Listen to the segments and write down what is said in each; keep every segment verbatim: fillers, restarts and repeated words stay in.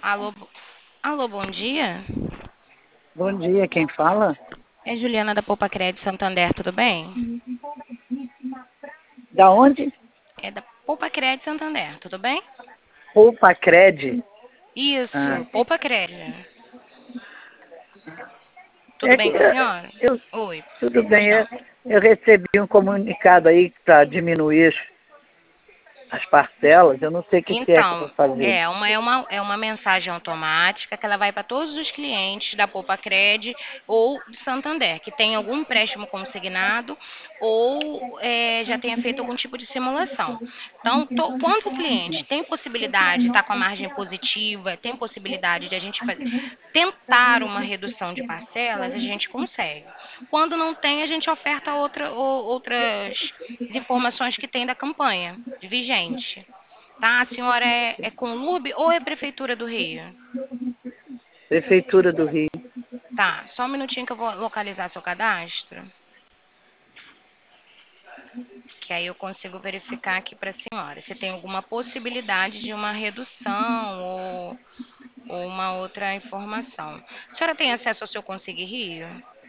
Alô, bo- alô, bom dia. Bom dia, quem fala? É Juliana da Poupa Crédito Santander, tudo bem? Da onde? É da Poupa Crédito Santander, tudo bem? Poupa Cred. Ah, Isso, Poupa Crédito. Tudo é que bem com a eh, senhora? eu, Oi, tudo pois bem, eu, não. eu recebi um comunicado aí para diminuir as parcelas, eu não sei o que, que é que eu vou Então, fazer. é uma, é uma, é uma mensagem automática que ela vai para todos os clientes da Poupa Cred ou do Santander, que tem algum empréstimo consignado ou é, já tenha feito algum tipo de simulação. Então, to- quando o cliente tem possibilidade de estar com a margem positiva, tem possibilidade de a gente fazer, tentar uma redução de parcelas, a gente consegue. Quando não tem, a gente oferta outra, ou- outras informações que tem da campanha vigente. Tá? A senhora é, é Conlurb ou é Prefeitura do Rio? Prefeitura do Rio. Tá, só um minutinho que eu vou localizar seu cadastro, que aí eu consigo verificar aqui para a senhora se tem alguma possibilidade de uma redução ou, ou uma outra informação. A senhora tem acesso ao seu Consigue Rio?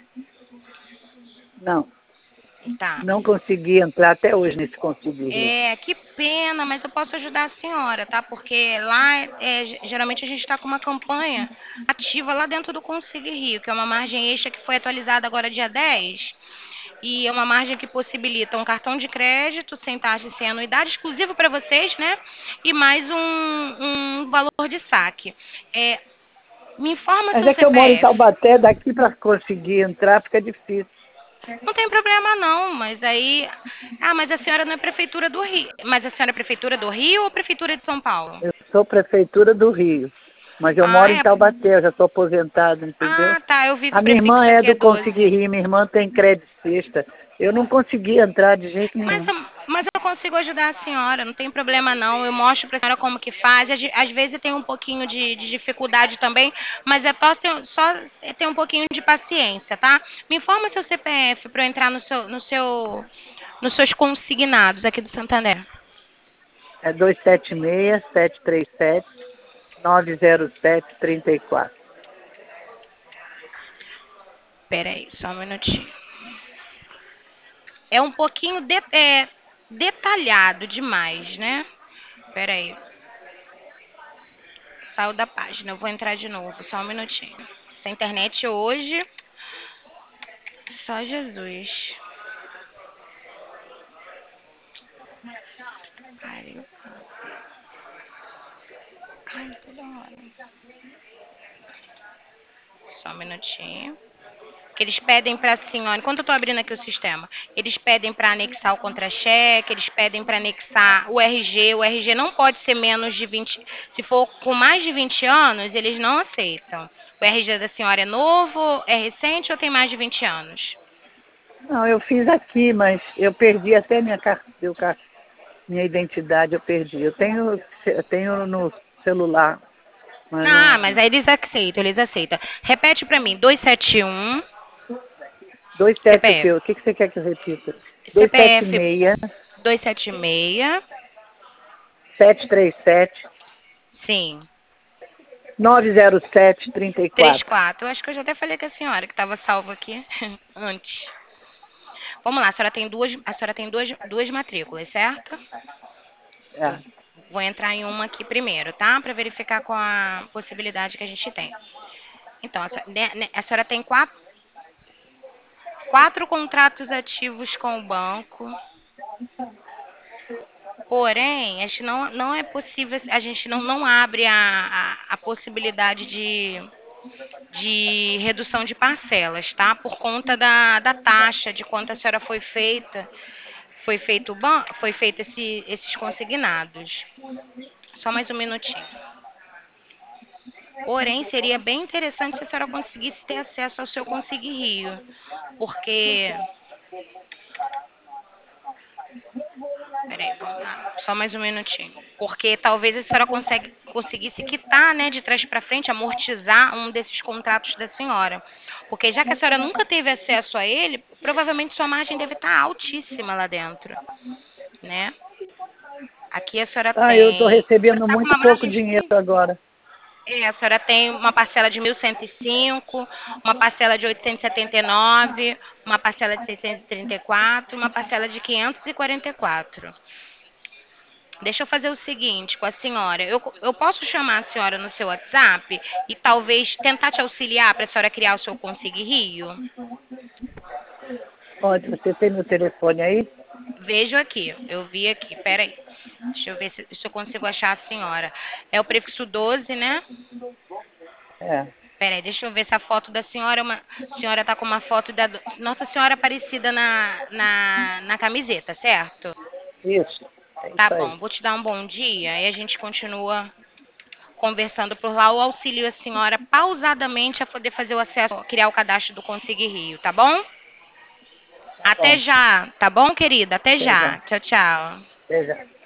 Não, Tá. não consegui entrar até hoje nesse Conselho Rio. É, que pena, mas eu posso ajudar a senhora, tá? Porque lá, é, ge- geralmente a gente está com uma campanha ativa lá dentro do Consigue Rio, que é uma margem extra que foi atualizada agora dia dez. E é uma margem que possibilita um cartão de crédito sem taxa e sem anuidade, exclusivo para vocês, né? E mais um, um valor de saque. É, me informa Mas seu é que eu moro em C P F. Taubaté, daqui para conseguir entrar fica difícil. Não tem problema não, mas aí... Ah, mas a senhora não é prefeitura do Rio. Mas a senhora é prefeitura do Rio ou prefeitura de São Paulo? Eu sou prefeitura do Rio, mas eu Ah, moro em é. Taubaté, eu já estou aposentado, entendeu? Ah, tá. Eu vi que A o minha irmã prefixo é aqui é do doze. Conseguir Rir, minha irmã tem crédito sexta. Eu não consegui entrar de jeito Mas, nenhum. mas eu consigo ajudar a senhora, não tem problema não. Eu mostro para a senhora como que faz. Às às vezes tem um pouquinho de, de dificuldade também, mas é só ter, só ter um pouquinho de paciência, tá? Me informa seu C P F para eu entrar no seu, no seu, nos seus consignados aqui do Santander. É dois sete seis, sete três sete, nove zero sete, três quatro. Pera aí, só um minutinho. É um pouquinho de, é, detalhado demais, né? Pera aí. Saiu da página. Eu vou entrar de novo, só um minutinho. Essa internet hoje, só Jesus. Pariu. Ai, toda hora. Só um minutinho. Que eles pedem para a senhora, enquanto eu estou abrindo aqui o sistema, eles pedem para anexar o contra-cheque, eles pedem para anexar o R G. O R G não pode ser menos de vinte. Se for com mais de vinte anos, eles não aceitam. O R G da senhora é novo, é recente ou tem mais de vinte anos? Não, eu fiz aqui, mas eu perdi até minha, car... meu car- minha identidade, eu perdi. Eu tenho, eu tenho no celular, mas Ah, não. mas aí eles aceitam, eles aceitam. Repete para mim, duzentos e setenta e um, Dois sete o quê? C P F. O que que você quer que eu repita? Dois sete C P F seis, duzentos e setenta e seis, sete três sete, sim, nove zero sete, três trinta e quatro. quatro. Eu acho que eu já até falei com a senhora que estava salvo aqui antes. Vamos lá, a senhora tem duas, a senhora tem duas, duas matrículas, certo? Eu É. vou entrar em uma aqui primeiro, tá? Para verificar com a possibilidade que a gente tem. Então, a senhora, né, né, a senhora tem quatro, quatro contratos ativos com o banco. Porém, a gente não, não é possível, a gente não, não abre a, a, a possibilidade de, de redução de parcelas, tá? Por conta da, da taxa, de quanto a senhora foi feita, foi feito, o ban- foi feito esse, esses consignados. Só mais um minutinho. Porém, seria bem interessante se a senhora conseguisse ter acesso ao seu Consigue Rio, porque... Peraí, vamos lá. Só mais um minutinho. Porque talvez a senhora consegue, conseguisse quitar, né, de trás para frente, amortizar um desses contratos da senhora. Porque já que a senhora nunca teve acesso a ele, provavelmente sua margem deve estar altíssima lá dentro, né? Aqui a senhora Ah, eu estou tem... A senhora recebendo está com muito uma pouco margem dinheiro de... agora. É, a senhora tem uma parcela de mil cento e cinco, uma parcela de oitocentos e setenta e nove, uma parcela de seiscentos e trinta e quatro, uma parcela de quinhentos e quarenta e quatro. Deixa eu fazer o seguinte com a senhora. Eu, eu posso chamar a senhora no seu WhatsApp e talvez tentar te auxiliar para a senhora criar o seu Consigue Rio? Pode, você tem meu telefone aí? Vejo aqui, eu vi aqui, peraí. Deixa eu ver se, se eu consigo achar a senhora. É o prefixo doze, né? É, Peraí, deixa eu ver se a foto da senhora é uma. A senhora tá com uma foto da Nossa Senhora Aparecida na, na, na camiseta, certo? isso, é Tá isso aí. bom, vou te dar um bom dia e a gente continua conversando por lá. Eu auxilio a senhora pausadamente a poder fazer o acesso, criar o cadastro do Consigue Rio, tá bom? Tá Até bom, já, tá bom, querida? Até até já, já. Tchau, tchau. até já.